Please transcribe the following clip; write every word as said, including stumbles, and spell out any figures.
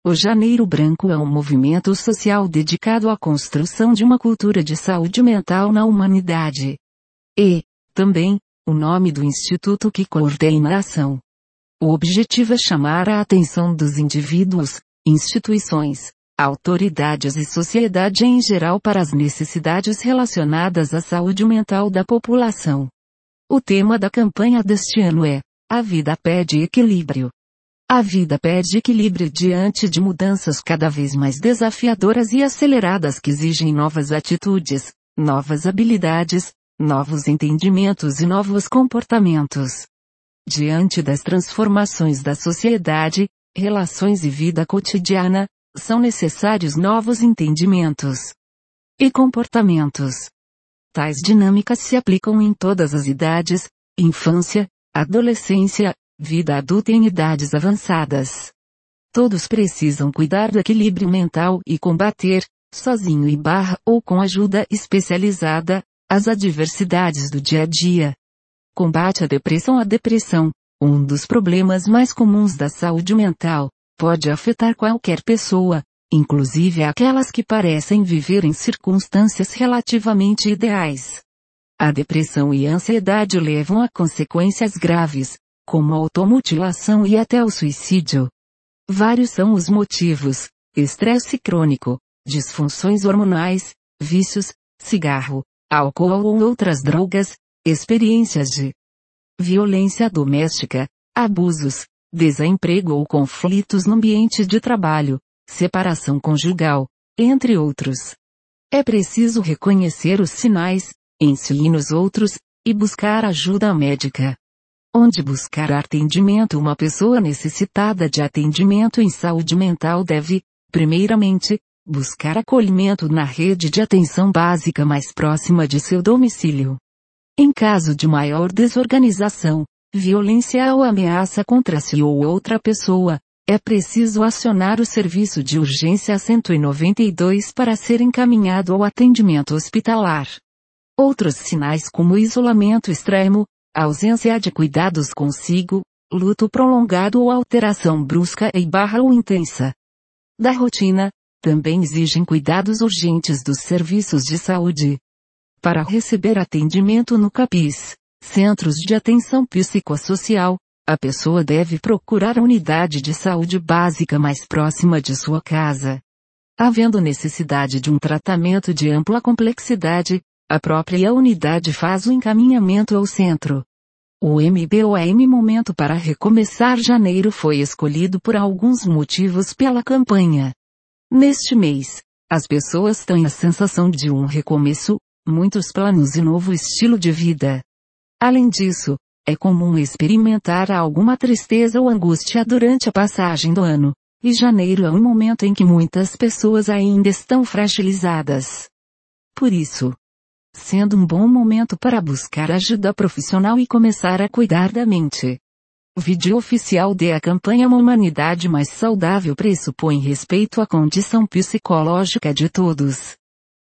O Janeiro Branco é um movimento social dedicado à construção de uma cultura de saúde mental na humanidade. E, também, o nome do instituto que coordena a ação. O objetivo é chamar a atenção dos indivíduos, instituições, autoridades e sociedade em geral para as necessidades relacionadas à saúde mental da população. O tema da campanha deste ano é: A vida pede equilíbrio. A vida pede equilíbrio diante de mudanças cada vez mais desafiadoras e aceleradas que exigem novas atitudes, novas habilidades, novos entendimentos e novos comportamentos. Diante das transformações da sociedade, relações e vida cotidiana, são necessários novos entendimentos e comportamentos. Tais dinâmicas se aplicam em todas as idades, infância, adolescência, vida adulta e em idades avançadas. Todos precisam cuidar do equilíbrio mental e combater, sozinho e barra ou com ajuda especializada, as adversidades do dia a dia. Combate à depressão. A depressão, um dos problemas mais comuns da saúde mental, pode afetar qualquer pessoa, inclusive aquelas que parecem viver em circunstâncias relativamente ideais. A depressão e a ansiedade levam a consequências graves, como a automutilação e até o suicídio. Vários são os motivos: estresse crônico, disfunções hormonais, vícios, cigarro, álcool ou outras drogas, experiências de violência doméstica, abusos, desemprego ou conflitos no ambiente de trabalho, separação conjugal, entre outros. É preciso reconhecer os sinais, ensinar os outros, e buscar ajuda médica. Onde buscar atendimento? Uma pessoa necessitada de atendimento em saúde mental deve, primeiramente, buscar acolhimento na rede de atenção básica mais próxima de seu domicílio. Em caso de maior desorganização, violência ou ameaça contra si ou outra pessoa, é preciso acionar o serviço de urgência cento e noventa e dois para ser encaminhado ao atendimento hospitalar. Outros sinais como isolamento extremo, ausência de cuidados consigo, luto prolongado ou alteração brusca e barra ou intensa da rotina, também exigem cuidados urgentes dos serviços de saúde. Para receber atendimento no CAPS, Centros de Atenção Psicossocial, a pessoa deve procurar a unidade de saúde básica mais próxima de sua casa. Havendo necessidade de um tratamento de ampla complexidade, a própria unidade faz o encaminhamento ao centro. O M B O M Momento para Recomeçar Janeiro foi escolhido por alguns motivos pela campanha. Neste mês, as pessoas têm a sensação de um recomeço, muitos planos e novo estilo de vida. Além disso, é comum experimentar alguma tristeza ou angústia durante a passagem do ano, e janeiro é um momento em que muitas pessoas ainda estão fragilizadas. Por isso, sendo um bom momento para buscar ajuda profissional e começar a cuidar da mente. O vídeo oficial de a campanha Uma Humanidade Mais Saudável pressupõe respeito à condição psicológica de todos.